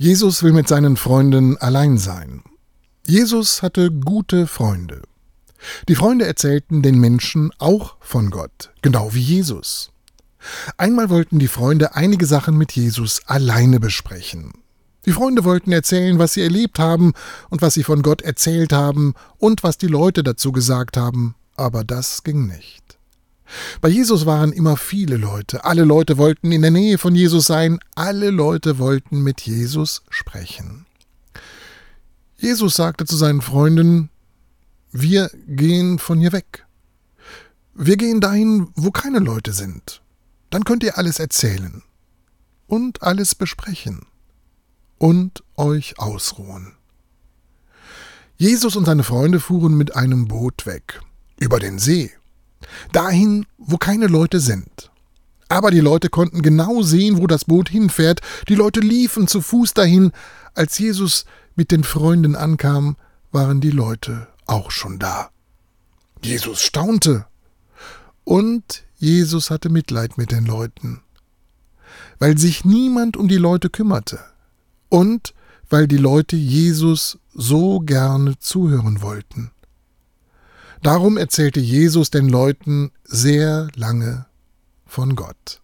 Jesus will mit seinen Freunden allein sein. Jesus hatte gute Freunde. Die Freunde erzählten den Menschen auch von Gott, genau wie Jesus. Einmal wollten die Freunde einige Sachen mit Jesus alleine besprechen. Die Freunde wollten erzählen, was sie erlebt haben und was sie von Gott erzählt haben und was die Leute dazu gesagt haben, aber das ging nicht. Bei Jesus waren immer viele Leute, alle Leute wollten in der Nähe von Jesus sein, alle Leute wollten mit Jesus sprechen. Jesus sagte zu seinen Freunden: Wir gehen von hier weg. Wir gehen dahin, wo keine Leute sind. Dann könnt ihr alles erzählen und alles besprechen und euch ausruhen. Jesus und seine Freunde fuhren mit einem Boot weg, über den See, dahin, wo keine Leute sind. Aber die Leute konnten genau sehen, wo das Boot hinfährt. Die Leute liefen zu Fuß dahin. Als Jesus mit den Freunden ankam, waren die Leute auch schon da. Jesus staunte. Und Jesus hatte Mitleid mit den Leuten, weil sich niemand um die Leute kümmerte und weil die Leute Jesus so gerne zuhören wollten. Darum erzählte Jesus den Leuten sehr lange von Gott.